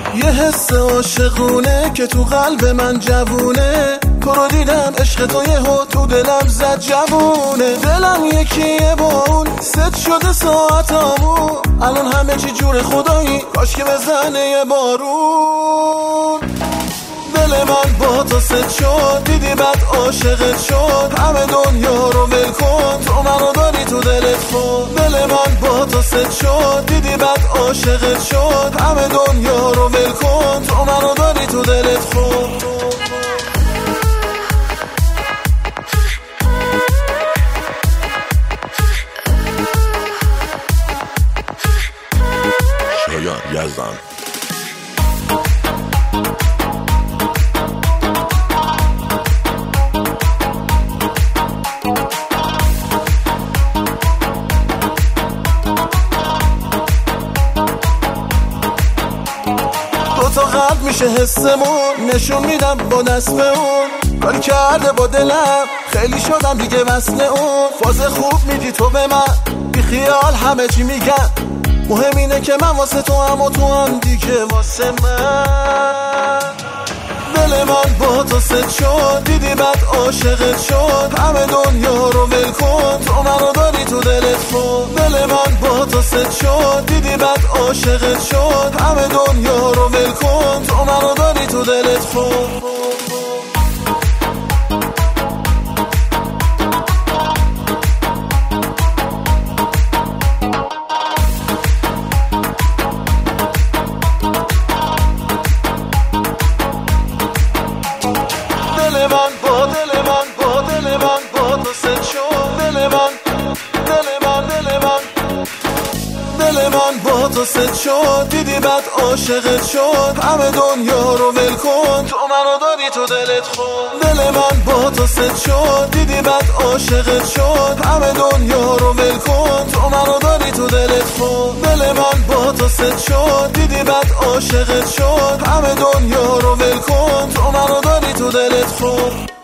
یه حس عاشقونه که تو قلب من جوونه، تو رو دیدم عشق تو یهو تو دلم زد جوونه. دلم یکیه با اون ست شده ساعتامون، الان همه چی جور خدایی کاش که بزنه یه بارون. دل من با تو ست شد، دیدی بعد عاشقت شد، همه دنیا رو ول کن تو منو داری تو دلت خود. دل من با تو ست شد، دیدی بعد عاشقت شد، همه دنیا رو ول کن تو منو داری تو دلت خود. شایان یزدان. تا قلب میشه حسمون، نشون میدم با دستمون، کاری کرده با دلم خیلی شدم دیگه وصل اون. فاز خوب میدی تو به من، بی خیال همه چی میگم، مهم اینه که من واسه تو هم و تو هم دیگه واسه من. دل من با تو ست شد، دیدی بعد عاشقت شد، همه دنیا رو ول کن تو منو داری تو دلت خود. دل من با تو ست شد، دیدی بعد عاشقت شد، همه دنیا رو ول کن تو منو داری تو دلت خود. دل من با تو ست شد، دیدی بعد عاشقت شد، همه دنیا رو ول کن تو منو داری تو دلت خود. دل من با تو ست شد، دیدی بعد عاشقت شد، همه دنیا رو ول کن تو منو داری تو دلت خود. دل من با تو ست شد، دیدی بعد عاشقت شد، همه دنیا رو ول کن تو منو داری تو دلت خود.